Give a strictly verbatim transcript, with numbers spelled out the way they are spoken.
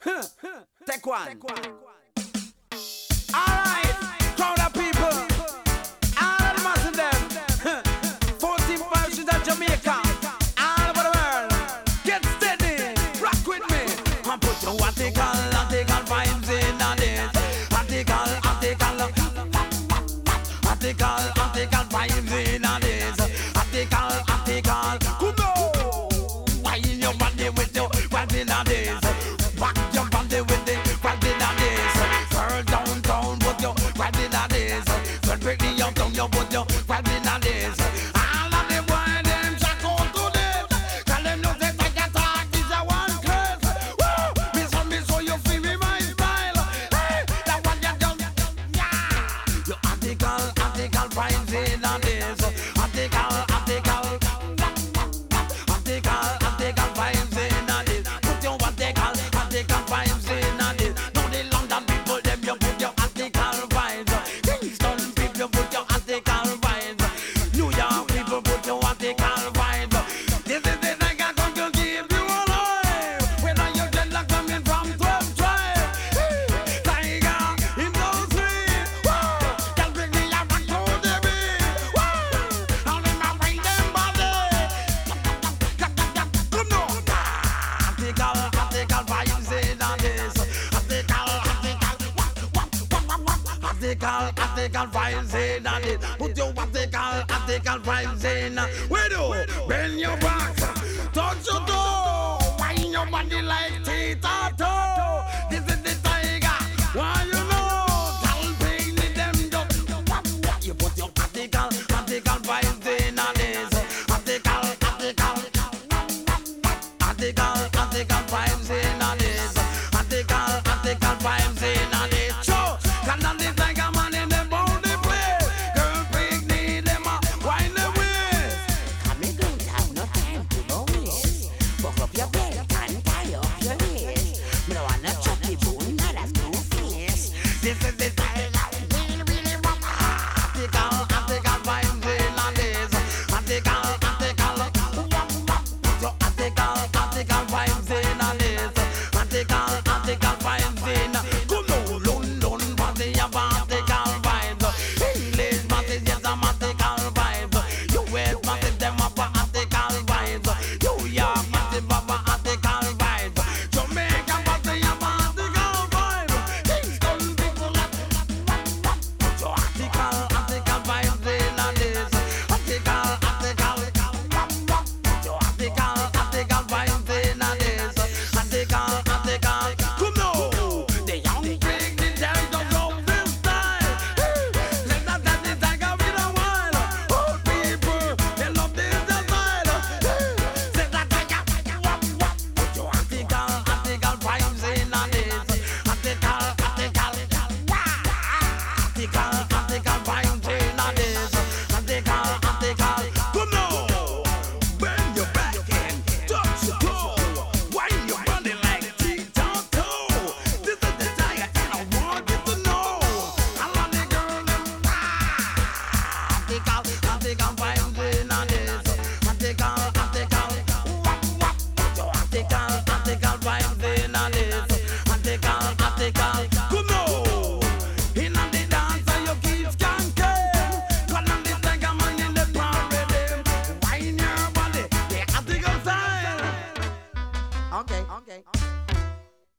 Take one. Alright, crowd of people. All of the mass of them. fourteen five streets of Jamaica. All over the world. Get steady. Rock with me. And put your article, article vibes in on this. Article, article. Article, article vibes in on this. Article, article. Come on. Why in your body with your vibes in on this? Rock your body with the vibes in on this. Girl downtown, put your vibes in on this. Girl break the young tongue, you put your vibes in on this. All of the boys, them check out to this. Call them no say take a talk, this a one curse. Woo! Me so, me so you feel me my style. Hey, that one you done, yeah. Your article, article vibes in on this. Article, article. Article, article vibes in on this. Put your article, article vibes in on this. Now the London people, them you put your article vibes. Kingston people, you put your article vibes. New York people, put your article vibes. This is the thing I'm going to keep you alive. When are you gentlemen coming from twelve tribe? Tiger in those streets. Woo! Can bring me a back to the beat. Woo! All in my brain, them body. Come on. Article, article vibes in on this. Article, article. Article, article vibes in on it. Put your article, article vibes in. We do. Bend your back. Touch your toe. Wind your body like Tita toe. This is the tiger. Why you know? Tell pain in them just. You put your article, article vibes in on this. Article, article. Article, article vibes in on this. Article, article vibes in on this. So, can on this tiger man in the body play. Girl, big need them a wind the waist. Come and don't have no time to go waste. Buck up your belt and tie up your lace. Me don't wanna chop the bone, not a two face. This is the tiger. Really, really rock. Article, article vibes in on this. Article, article. So, article, article vibes in on this. Article, article vibes in. Come on, London party have article vibes. English party yes a article vibes. U S party them have article vibes. New York party have article vibes. Jamaica party have article vibes. Kingston people have. So article, article vibes in on this. Article, article. So article, article vibes in on this. Article, article. Come on, the young big the tiger love this style. Let that that the tiger be the wild. Old people they love this style. Let that tiger. Put your article, article vibes in on this. Article, article. Article, article vibes in on this. Article, article. Come on, bend your back and touch your toe. Wind your body like tic-tac-toe. This is the tiger and I want you to know. I love the girl them. Article, article vibes in on this. Article, article. So article, article vibes in on this. Article, article. Come on. In on the dance and you keep skanking. Call on this tiger man in the parade. Wind your body, the article style. Okay, okay.